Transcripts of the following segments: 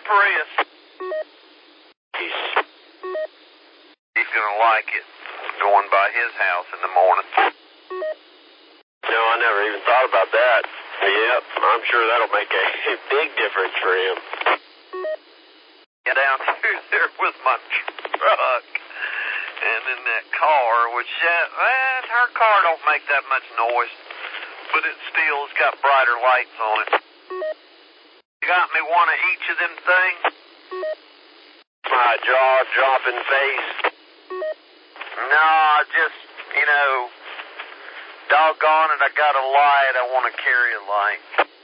Prius. He's gonna like it, going by his house in the morning. No, I never even thought about that. Yep, I'm sure that'll make a big difference for him. Get down through there with my truck, and in that car, which, her car don't make that much noise, but it still's got brighter lights on it. You got me one of each of them things? My jaw-dropping face. No, just, doggone it, I got a light. I want to carry a light.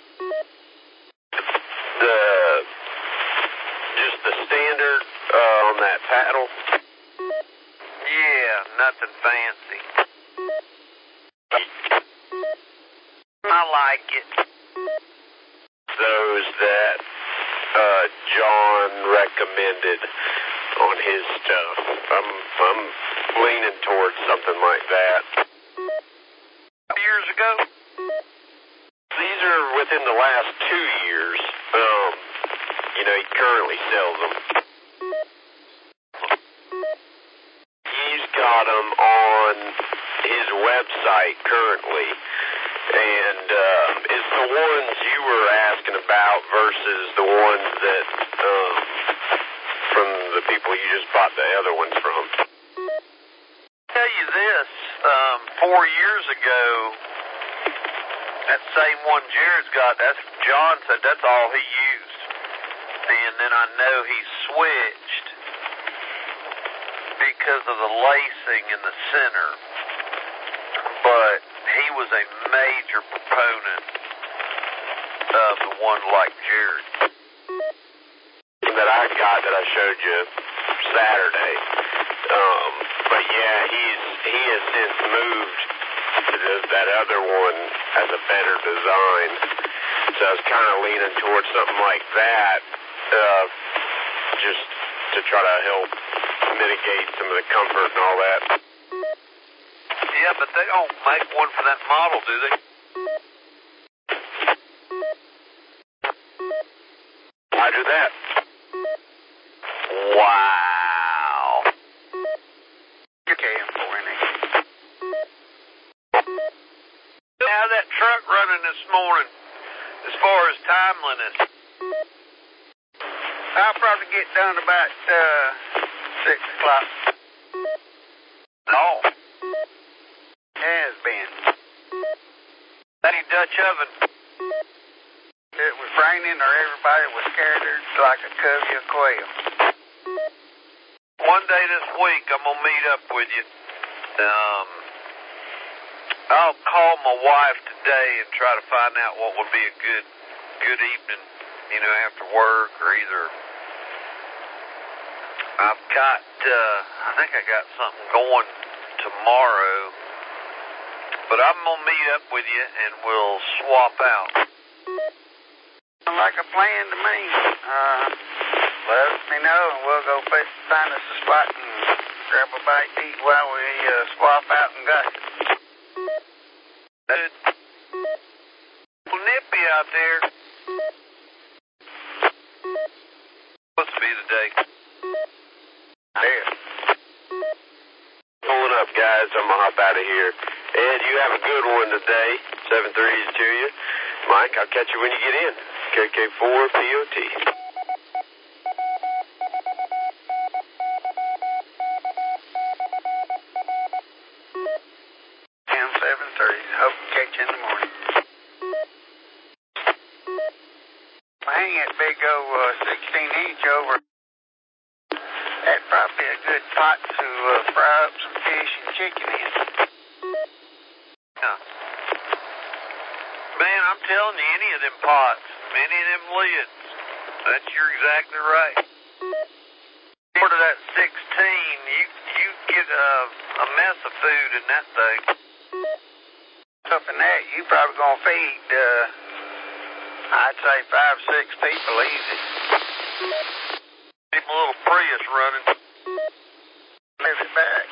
Just the standard on that paddle? Yeah, nothing fancy. I like it. Those that John recommended on his stuff. I'm leaning towards something like that. Years ago? These are within the last 2 years. He currently sells them. He's got them on his website currently. And it's the ones you were asking about versus the ones that from the people you just bought the other ones from. I'll tell you this, 4 years ago, that same one Jared's got, John said that's all he used. And then I know he switched because of the lacing in the center. But he was a major proponent of the one like Jared. That I got that I showed you Saturday. But yeah, he has since moved to that other one as a better design. So I was kind of leaning towards something like that, just to try to help mitigate some of the comfort and all that. Yeah, but they don't make one for that model, do they? Roger that. Wow. You're KM4NA. How that truck running this morning, as far as timeliness? I'll probably get done about 6 o'clock. No. Has been. Any Dutch oven? It was raining or everybody was scattered like a covey of quail. One day this week, I'm going to meet up with you. I'll call my wife today and try to find out what would be a good evening, after work, or either I've got, I think I got something going tomorrow, but I'm going to meet up with you and we'll swap out. Like a plan to me. Let me know and we'll go find us a spot and grab a bite to eat while we swap out and got it. Good. Well, nippy out there. Supposed to be today. There. Pulling up, guys. I'm going to hop out of here. Ed, you have a good one today. 7:30 to you. Mike, I'll catch you when you get in. KK4POT. Hope to catch you in the morning. Hang that big old 16-inch over. That's probably a good pot to fry up some fish and chicken in. Yeah. Man, I'm telling you, any of them pots, any of them lids, you're exactly right. Short of that 16, you get a mess of food in that thing. Up in that, you probably gonna feed, I'd say 5-6 people easy. Keep a little Prius running. Move it back.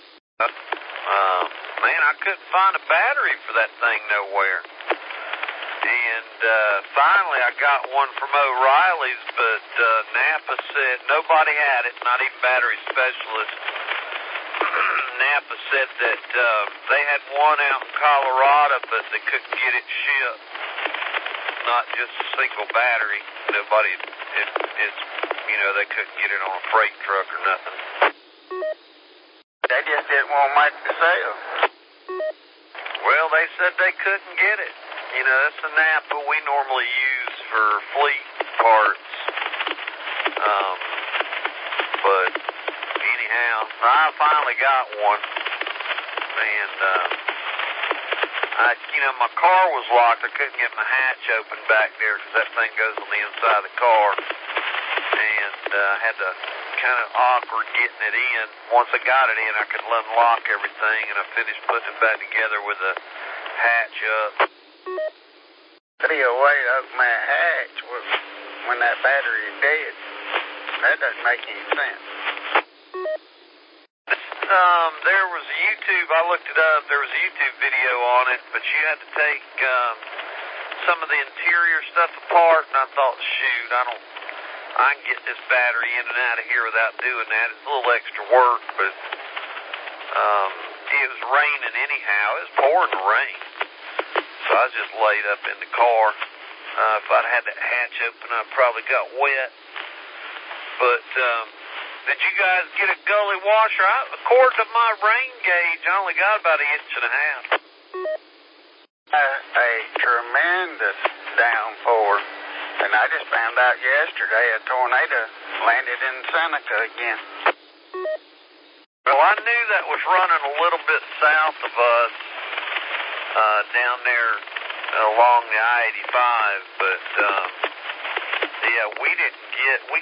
Man, I couldn't find a battery for that thing nowhere. And finally I got one from O'Reilly's, but Napa said nobody had it, not even battery specialists. Napa said that they had one out in Colorado, but they couldn't get it shipped. Not just a single battery. Nobody, it's they couldn't get it on a freight truck or nothing. They just didn't want to make the sale. Well, they said they couldn't get it. That's the Napa we normally use for fleet parts. But anyhow, I finally got one. And, my car was locked. I couldn't get my hatch open back there because that thing goes on the inside of the car. And had to kind of awkward getting it in. Once I got it in, I could unlock everything, and I finished putting it back together with the hatch up. The way to open that hatch was when that battery is dead. That doesn't make any sense. There was a YouTube, I looked it up, there was a YouTube video on it, but you had to take some of the interior stuff apart, and I thought, shoot, I can get this battery in and out of here without doing that. It's a little extra work, but it was raining anyhow. It was pouring rain. So I was just laid up in the car. If I'd had that hatch open, I probably got wet. But did you guys get a gully washer? According to my rain gauge, I only got about 1.5 inches. A tremendous downpour. And I just found out yesterday a tornado landed in Seneca again. Well, I knew that was running a little bit south of us, down there along the I-85, but yeah, we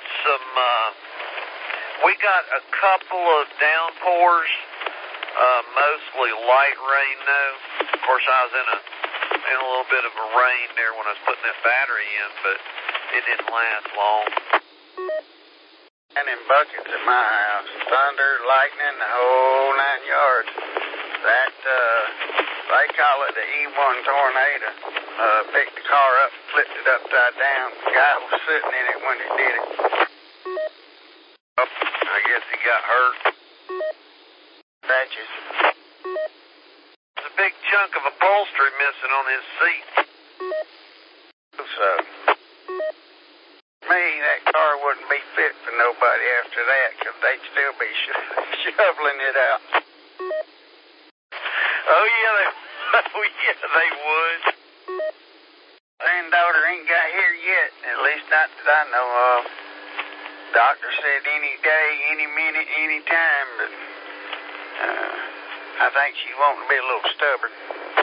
got a couple of downpours, mostly light rain though. Of course, I was in a little bit of a rain there when I was putting that battery in, but it didn't last long. And in buckets at my house, thunder, lightning, the whole 9 yards. That, they call it the E1 tornado. Picked the car up, flipped it upside down. The guy was sitting in it when he did it. Oh, I guess he got hurt. Patches. There's a big chunk of upholstery missing on his seat. So, me, that car wouldn't be fit for nobody after that, because they'd still be shoveling it out. Oh yeah, they would. Granddaughter ain't got here yet, at least not that I know of. Doctor said any day, any minute, any time, but I think she's wanting to be a little stubborn.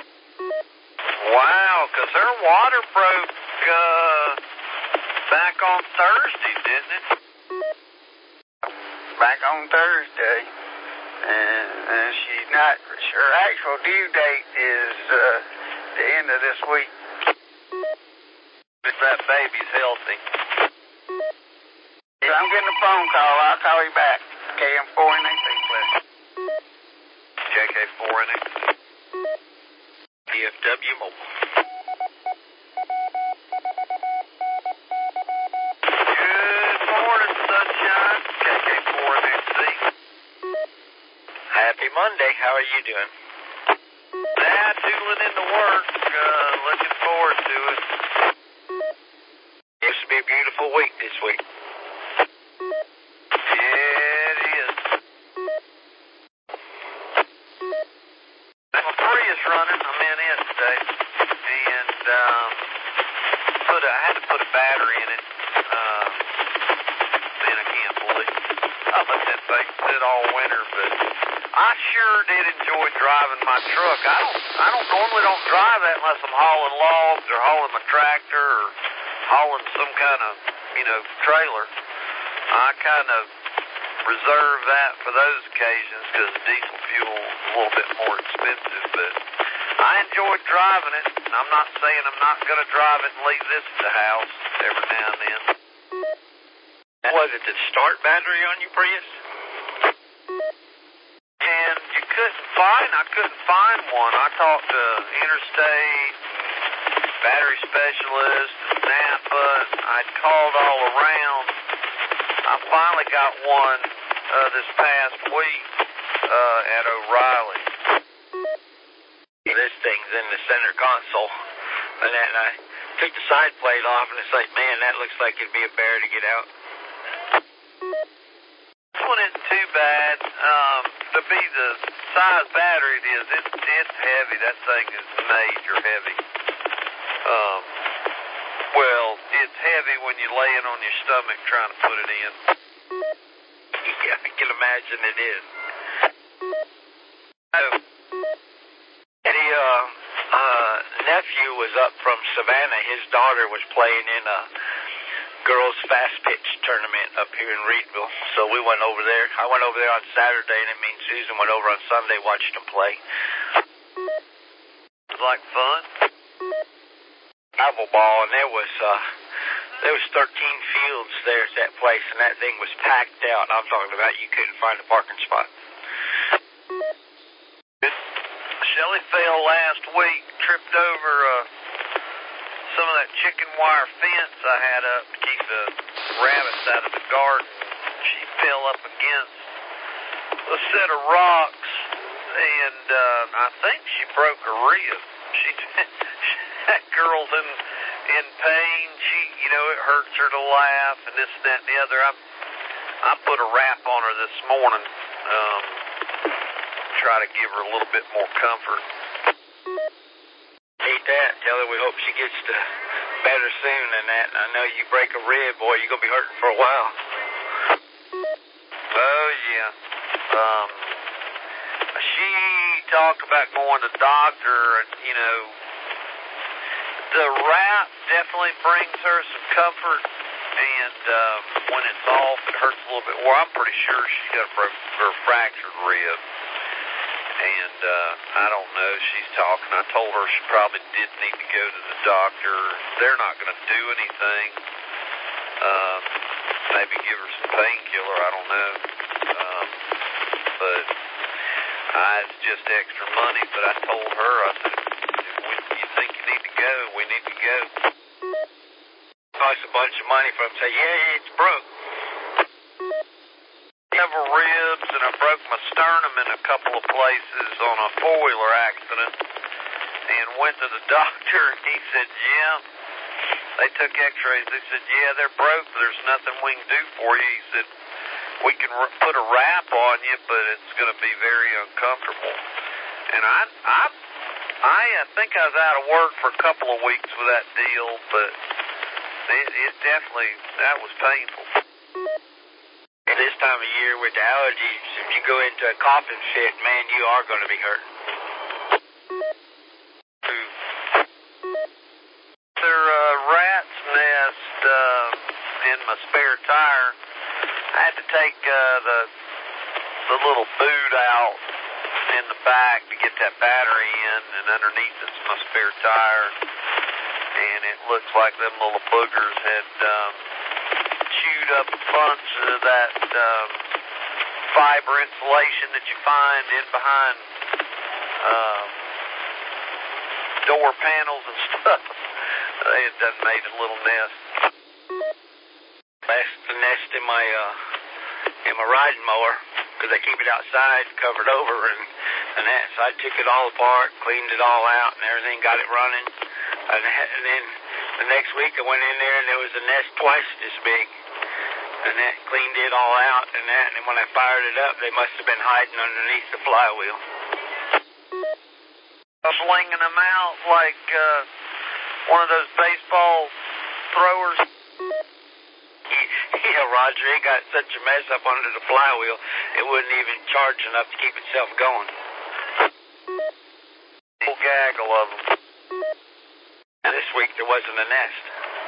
Wow, because her water broke back on Thursday, didn't it? Back on Thursday. And she's not, her actual due date is the end of this week. If that baby's healthy. If I'm getting a phone call, I'll call you back. KM4NXT, please. JK4NXT. DFW Mobile. Good morning, sunshine. KK4NXT. Happy Monday. How are you doing? Tooling into work. Looking forward to it. Used to be a beautiful week this week. Yeah, it is. My Prius running. I'm in it today. And I had to put a battery in it. Man, I can't believe I let that thing sit all winter, but I sure did enjoy driving my truck. I normally don't drive that unless I'm hauling logs or hauling my tractor or hauling some kind of, trailer. I kind of reserve that for those occasions because diesel fuel is a little bit more expensive, but I enjoyed driving it. And I'm not saying I'm not going to drive it and leave this at the house every now and then. Was it the start battery on your Prius? And I couldn't find one. I talked to Interstate, battery specialist, Napa. I'd called all around. I finally got one this past week at O'Reilly. This thing's in the center console, and I took the side plate off, and it's like, man, that looks like it'd be a bear to get out. This one isn't too bad. To be the size battery it is, it's heavy. That thing is major heavy. Well, it's heavy when you're laying on your stomach trying to put it in. Yeah, I can imagine it is. Nephew was up from Savannah. His daughter was playing in a girls' fast pitch tournament up here in Reedville. So we went over there. I went over there on Saturday, and me and Susan went over on Sunday, watched them play. It was like fun. Travel ball, and there was 13 fields there at that place, and that thing was packed out. I'm talking about you couldn't find a parking spot. Shelly fell last week, tripped over some of that chicken wire fence I had up to keep the rabbits out of the garden. She fell up against a set of rocks, and I think she broke a rib. That girl's in pain. It hurts her to laugh, and this, that, and the other. I put a wrap on her this morning. Try to give her a little bit more comfort. Hate that. Tell her we hope she gets to better soon than that. And I know you break a rib, boy, you're going to be hurting for a while. Oh, yeah. She talked about going to the doctor, and, the wrap definitely brings her some comfort, and when it's off, it hurts a little bit. Well, I'm pretty sure she's got a fractured rib. And I don't know, she's talking. I told her she probably did need to go to the doctor. They're not going to do anything. Maybe give her some painkiller, I don't know. But it's just extra money. But I told her, I said, if you think you need to go, we need to go. Cost a bunch of money for them to say, yeah, it's broke. Several ribs, and I broke my sternum in a couple of places on a four-wheeler accident, and went to the doctor. He said, yeah. They took x-rays. They said, yeah, they're broke, but there's nothing we can do for you. He said, we can put a wrap on you, but it's going to be very uncomfortable. And I think I was out of work for a couple of weeks with that deal, but it definitely, that was painful. This time of year with the allergies, if you go into a coughing fit, man, you are going to be hurt. Their rat's nest in my spare tire. I had to take the little boot out in the back to get that battery in, and underneath it's my spare tire. And it looks like them little boogers had chewed up a bunch of that fiber insulation that you find in behind door panels and stuff. They had done made a little nest. That's the nest in my riding mower, because I keep it outside, covered over, and that. So I took it all apart, cleaned it all out, and everything, got it running. And then the next week I went in there, and there was a nest twice this big. And that cleaned it all out, and that. And when I fired it up, they must have been hiding underneath the flywheel. Slinging them out like one of those baseball throwers. Yeah, Roger, it got such a mess up under the flywheel, it wouldn't even charge enough to keep itself going. Whole gaggle of them. And this week there wasn't a nest.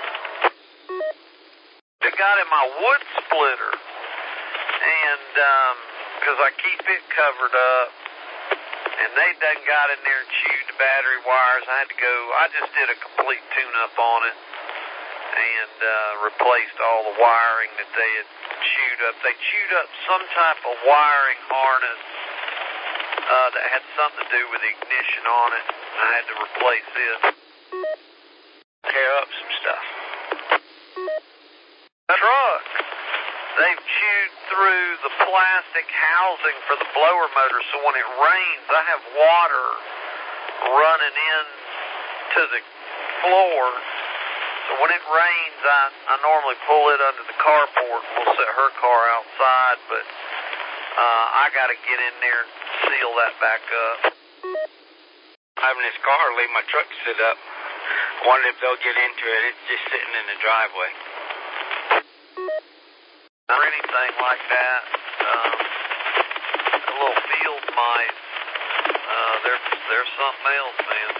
They got in my wood splitter, and because I keep it covered up, and they done got in there and chewed the battery wires. I just did a complete tune-up on it, and replaced all the wiring that they had chewed up. They chewed up some type of wiring harness that had something to do with the ignition on it. I had to replace it. tear up some stuff. The truck, they've chewed through the plastic housing for the blower motor, so when it rains, I have water running in to the floor. So when it rains, I normally pull it under the carport. We'll set her car outside, but I got to get in there and seal that back up. Having this car leave my truck sit up. I wonder if they'll get into it. It's just sitting in the driveway. Or anything like that. A little field mice. They're something else, man.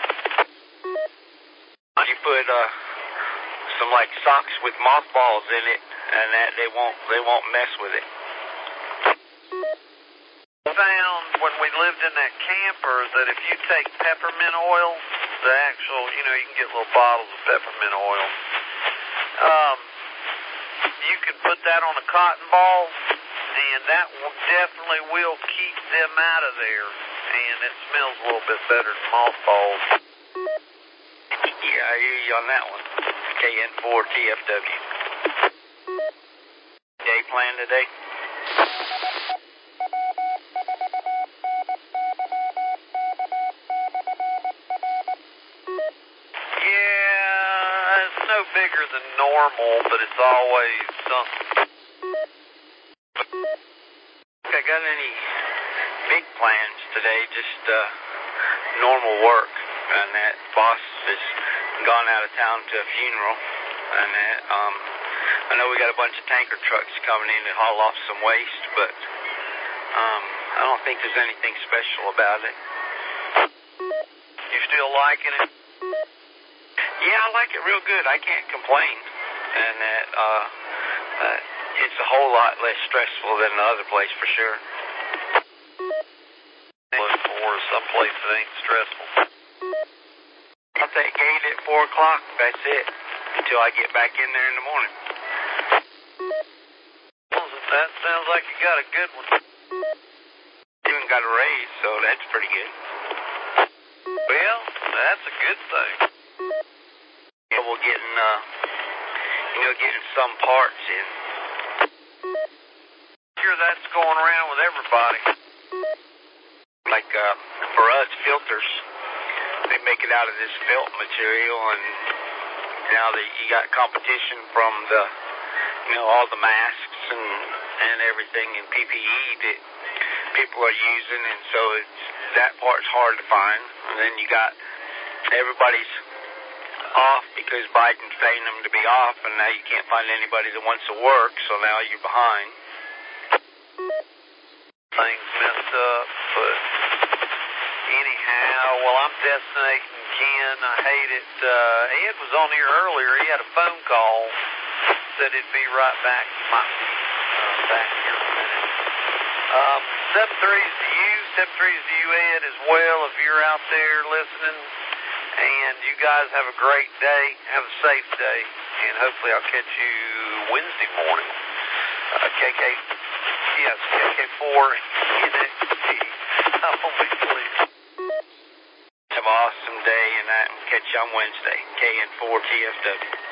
You put some like socks with mothballs in it, and that they won't mess with it. I found when we lived in that camper that if you take peppermint oil, the actual, you can get little bottles of peppermint oil. You can put that on a cotton ball, and that definitely will keep them out of there, and it smells a little bit better than mothballs. Yeah, I hear you on that one. KN4 TFW. Day plan today? Yeah, it's no bigger than normal, but it's always something. I got any big plans today? Just normal work. And that boss has gone out of town to a funeral. And that, I know we got a bunch of tanker trucks coming in to haul off some waste, but I don't think there's anything special about it. You still liking it? Yeah, I like it real good. I can't complain. And that it's a whole lot less stressful than the other place for sure. Look for someplace that ain't stressful. I'll take gate at 4 o'clock. That's it. Until I get back in there in the morning. That sounds like you got a good one. Even got a raise, so that's pretty good. Well, that's a good thing. Yeah, we're getting, getting some parts in. Sure, that's going around with everybody. Like, for us, filters. They make it out of this felt material, and now that you got competition from the, all the masks and everything in PPE that people are using, and so that part's hard to find. And then you got everybody's off because Biden's paying them to be off, and now you can't find anybody that wants to work, so now you're behind. Things messed up, but anyhow, well, I'm destinating Ken. I hate it. Ed was on here earlier. He had a phone call. Said he'd be right back. Might be back here in a minute. 7-3's to you. 7-3's to you, Ed, as well, if you're out there listening. And you guys have a great day. Have a safe day. And hopefully I'll catch you Wednesday morning. KK4 NXT. I'm only clear. Have an awesome day, and catch you on Wednesday. KN4 TFW.